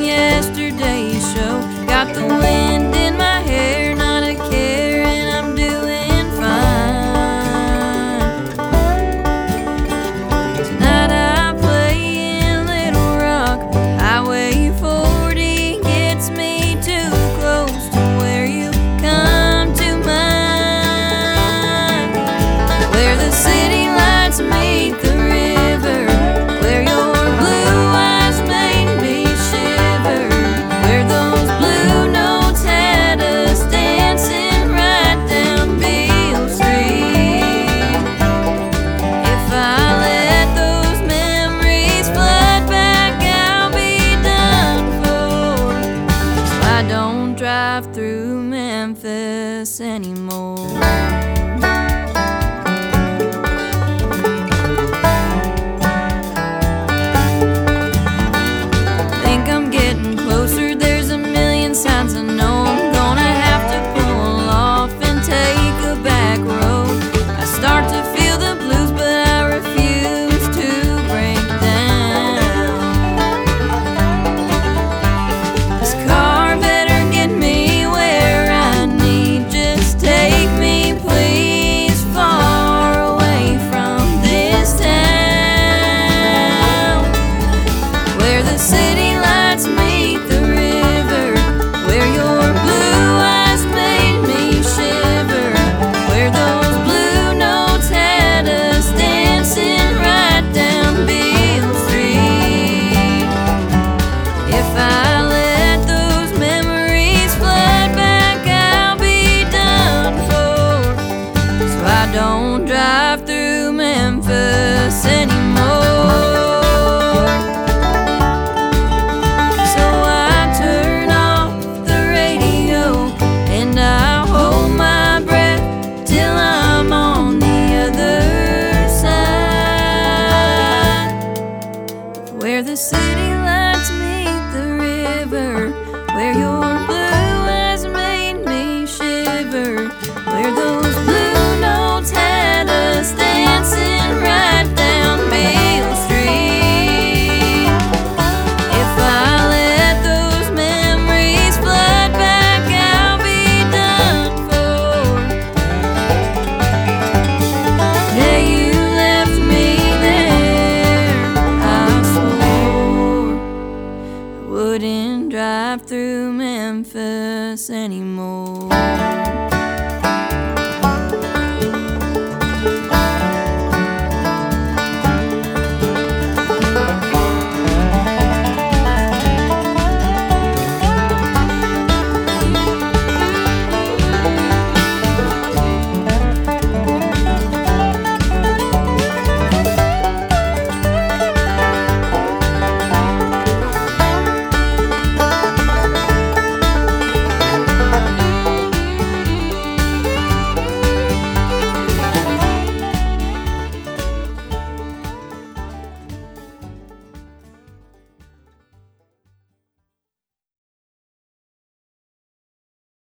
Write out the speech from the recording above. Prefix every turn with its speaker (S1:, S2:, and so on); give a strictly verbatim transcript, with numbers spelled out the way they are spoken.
S1: yesterday's show. Got the wind in my hair, not a care, and I'm doing fine. Tonight I play in Little Rock. Highway forty gets me too close to where you come to mind. Where the city lights meet the river, where your blue eyes made me shiver, where those blue notes had us dancing right down Beale Street. If I let those memories flood back, I'll be done for. So I don't drive through Memphis anymore. Signs I know I'm gonna have to pull off and take a back road. I start to feel the blues, but I refuse to break down. This car better get me where I need. Just take me, please, far away from this town, where the city lights meet the river, where your blue eyes made me shiver, where those blue notes had us dancing right down Beale Street. If I let those memories flood back, I'll be done for. So I don't drive through Memphis anymore. Where the city lights meet the river, where your blue eyes made me shiver, where those blue notes had us dancing right down Beale Street. If I let those memories flood back, I'll be done for. Yeah, you left me there. I wouldn't drive through Memphis anymore.